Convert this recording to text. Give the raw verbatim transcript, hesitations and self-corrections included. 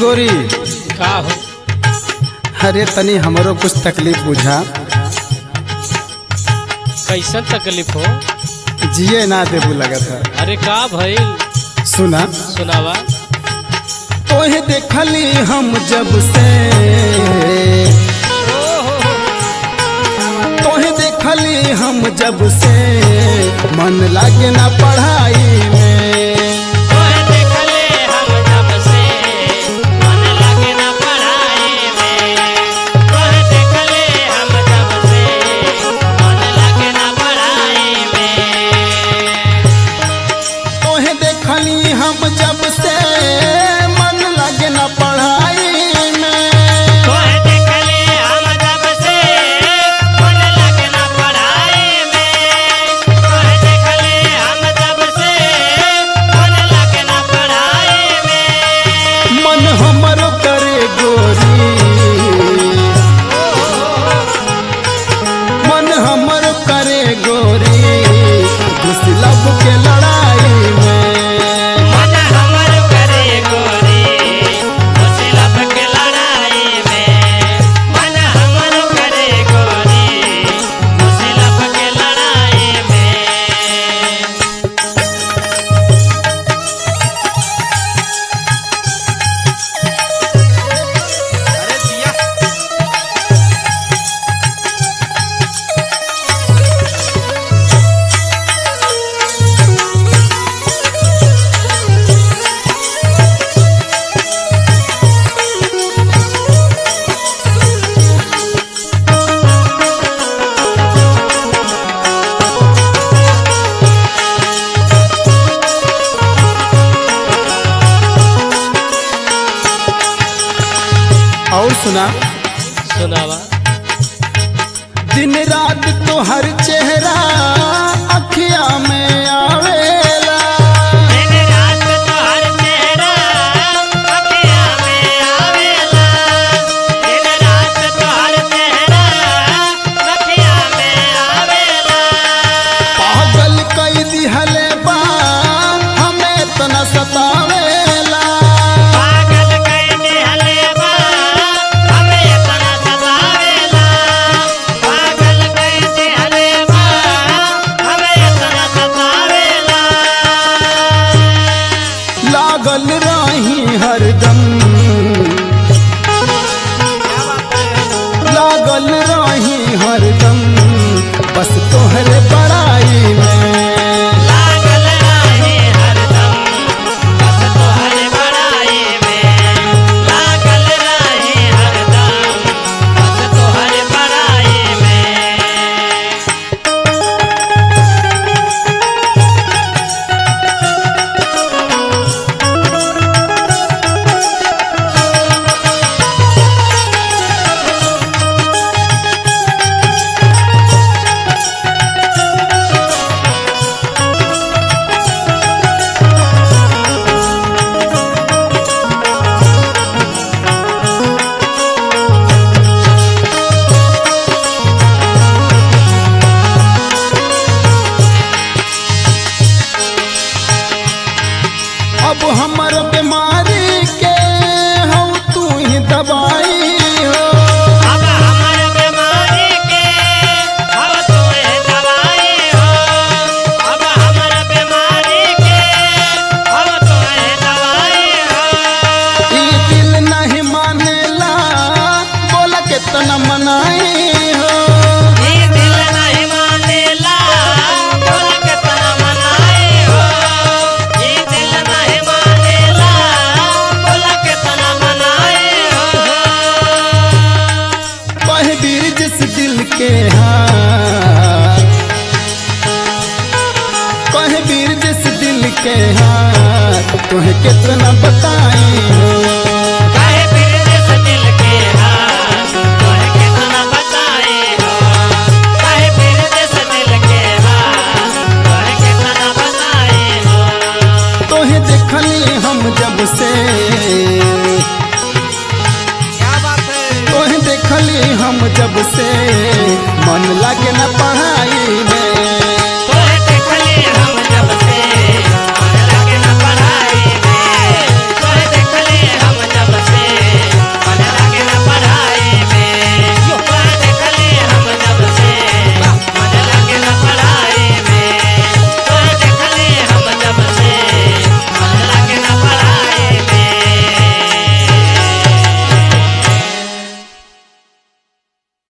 गोरी का हो? अरे तनी हमरो कुछ तकलीफ बुझा। कैसन तकलीफ हो? जिए ना देबू लगत है। अरे का भइल? सुना सुनावा। तोहे देखली हम जब से, तोहे देखली हम जब से, मन लागे ना पढ़ाई में। और सुना सुनावा। दिन रात तो हर चेहरा अखिया में आवेला, दिन रात तो हर चेहरा अखिया में आवेला, दिन रात तो हर चेहरा अखिया में आवेला। पागल कई दिहले बा हमें तना सतावेला, पागल कई दिहले बा हमें तना सतावेला, पागल कई दिहले बा हमें तना सतावेला। लागल रही हरदम, लागल रही हरदम, बस तोहरे बड़ाई में। लागल रही हरदम बस तोहरे बड़ाई में, लागल रही हरदम बस तोहरे बड़ाई में। अब हमर बीमारी के हो तू ही दवाई हो, अब हमार बीमारी के अब तू ही दवाई हो, अब हमार बीमारी के अब तू ही दवाई हो। ई दिल नहीं मानेला बोला कितना मनाई हो, ई दिल नहीं मानेला बोल के तना मनाई हो, ई दिल नहीं मानेला बोल के तना मनाई हो। कह बीर जिस दिल के हाथ, कह बीर जिस दिल के हाथ, तुम्हें कितना बताई हो। काहे फिर जिस दिल के हाथ तोहे कितना बताए हो, काहे फिर जिस दिल के हाथ तोहे कितना बताए हो। तोहे देखली हम जब से, क्या बात है? तोहे देखली हम जब से, मन लागे ना पढ़ाई में।